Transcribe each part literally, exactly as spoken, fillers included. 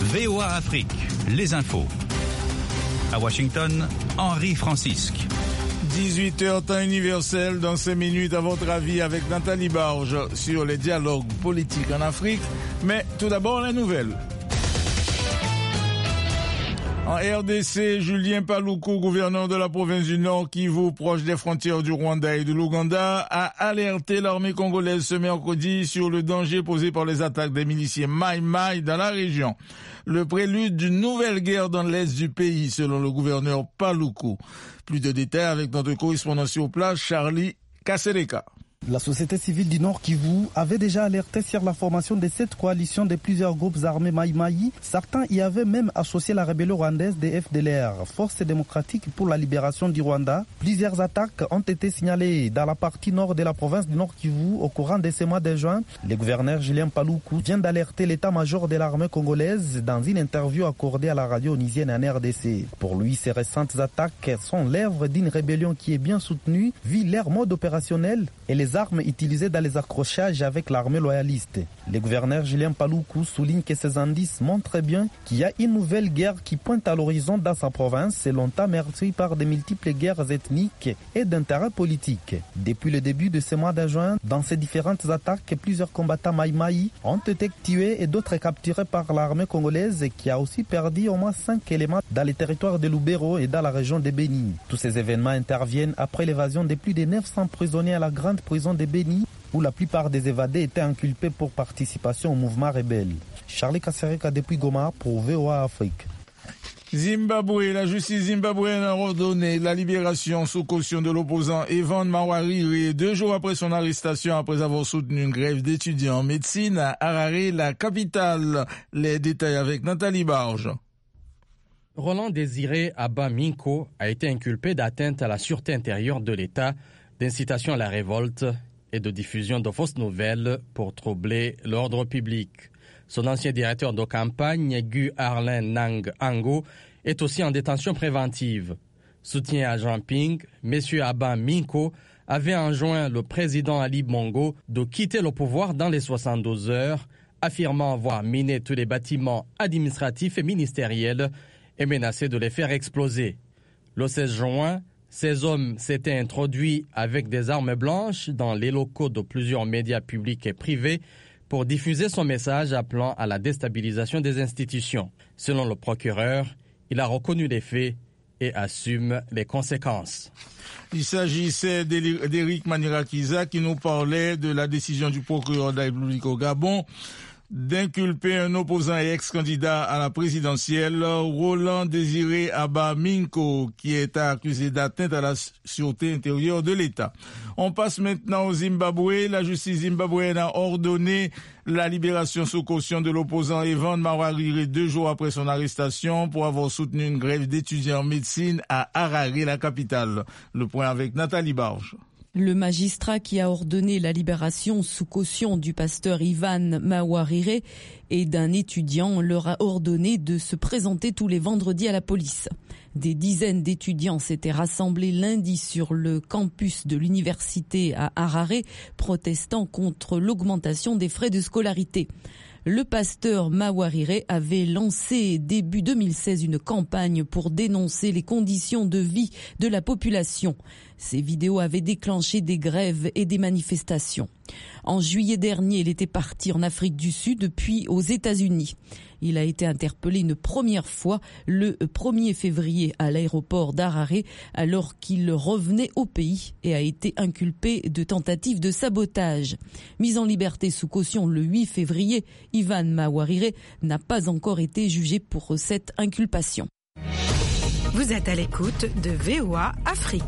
V O A Afrique, les infos. À Washington, Henri Francisque. dix-huit heures temps universel, dans cinq minutes à votre avis avec Nathalie Barge sur les dialogues politiques en Afrique. Mais tout d'abord, les nouvelles. En R D C, Julien Paluku, gouverneur de la province du Nord Kivu, proche des frontières du Rwanda et de l'Ouganda, a alerté l'armée congolaise ce mercredi sur le danger posé par les attaques des miliciens Mai Mai dans la région. Le prélude d'une nouvelle guerre dans l'est du pays, selon le gouverneur Paluku. Plus de détails avec notre correspondant sur place, Charlie Kasereka. La société civile du Nord Kivu avait déjà alerté sur la formation de cette coalition de plusieurs groupes armés Mai Mai. Certains y avaient même associé la rébellion rwandaise des F D L R, Force démocratique pour la libération du Rwanda. Plusieurs attaques ont été signalées dans la partie nord de la province du Nord Kivu au courant de ce mois de juin. Le gouverneur Julien Paluku vient d'alerter l'état-major de l'armée congolaise dans une interview accordée à la radio onisienne en R D C. Pour lui, ces récentes attaques sont l'œuvre d'une rébellion qui est bien soutenue, vu leur mode opérationnel et les armes utilisées dans les accrochages avec l'armée loyaliste. Le gouverneur Julien Paluku souligne que ces indices montrent bien qu'il y a une nouvelle guerre qui pointe à l'horizon dans sa province, longtemps meurtrie par de multiples guerres ethniques et d'intérêts politiques. Depuis le début de ce mois de juin, dans ces différentes attaques, plusieurs combattants Mai Mai ont été tués et d'autres capturés par l'armée congolaise qui a aussi perdu au moins cinq éléments dans les territoires de Lubero et dans la région de Beni. Tous ces événements interviennent après l'évasion de plus de neuf cents prisonniers à la grande prison de Beni, où la plupart des évadés étaient inculpés pour participation au mouvement rebelle. Charlie Kasereka depuis Goma pour V O A Afrique. Zimbabwe, la justice zimbabwéenne a ordonné la libération sous caution de l'opposant Evan Mawarire deux jours après son arrestation après avoir soutenu une grève d'étudiants en médecine à Harare, la capitale. Les détails avec Nathalie Barge. Roland Désiré Abba Minko a été inculpé d'atteinte à la sûreté intérieure de l'État, d'incitation à la révolte et de diffusion de fausses nouvelles pour troubler l'ordre public. Son ancien directeur de campagne, Gu Arlen Nang Ango, est aussi en détention préventive. Soutien à Jean Ping, M. Abba Minko avait enjoint le président Ali Bongo de quitter le pouvoir dans les soixante-douze heures, affirmant avoir miné tous les bâtiments administratifs et ministériels et menacé de les faire exploser. Le seize juin, ces hommes s'étaient introduits avec des armes blanches dans les locaux de plusieurs médias publics et privés pour diffuser son message appelant à la déstabilisation des institutions. Selon le procureur, il a reconnu les faits et assume les conséquences. Il s'agissait d'Éric Manirakiza qui nous parlait de la décision du procureur de la République au Gabon d'inculper un opposant et ex-candidat à la présidentielle, Roland Désiré Abba Minko, qui est accusé d'atteinte à la sûreté intérieure de l'État. On passe maintenant au Zimbabwe. La justice zimbabwéenne a ordonné la libération sous caution de l'opposant Evan Mawarire deux jours après son arrestation pour avoir soutenu une grève d'étudiants en médecine à Harare, la capitale. Le point avec Nathalie Barge. Le magistrat qui a ordonné la libération sous caution du pasteur Ivan Mawarire et d'un étudiant leur a ordonné de se présenter tous les vendredis à la police. Des dizaines d'étudiants s'étaient rassemblés lundi sur le campus de l'université à Harare, protestant contre l'augmentation des frais de scolarité. Le pasteur Mawarire avait lancé début deux mille seize une campagne pour dénoncer les conditions de vie de la population. Ces vidéos avaient déclenché des grèves et des manifestations. En juillet dernier, il était parti en Afrique du Sud puis aux États-Unis. Il a été interpellé une première fois le premier février à l'aéroport d'Harare alors qu'il revenait au pays et a été inculpé de tentative de sabotage. Mis en liberté sous caution le huit février, Ivan Mawarire n'a pas encore été jugé pour cette inculpation. Vous êtes à l'écoute de V O A Afrique.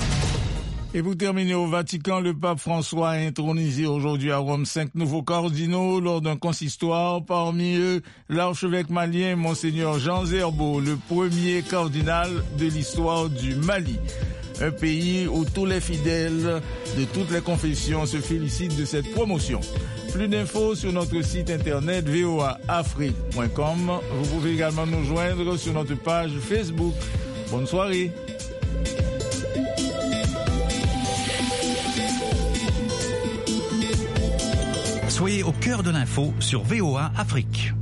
Et pour terminer au Vatican, le pape François a intronisé aujourd'hui à Rome cinq nouveaux cardinaux lors d'un consistoire. Parmi eux, l'archevêque malien Monseigneur Jean Zerbo, le premier cardinal de l'histoire du Mali. Un pays où tous les fidèles de toutes les confessions se félicitent de cette promotion. Plus d'infos sur notre site internet v o a afrique point com. Vous pouvez également nous joindre sur notre page Facebook. Bonne soirée. Soyez au cœur de l'info sur V O A Afrique.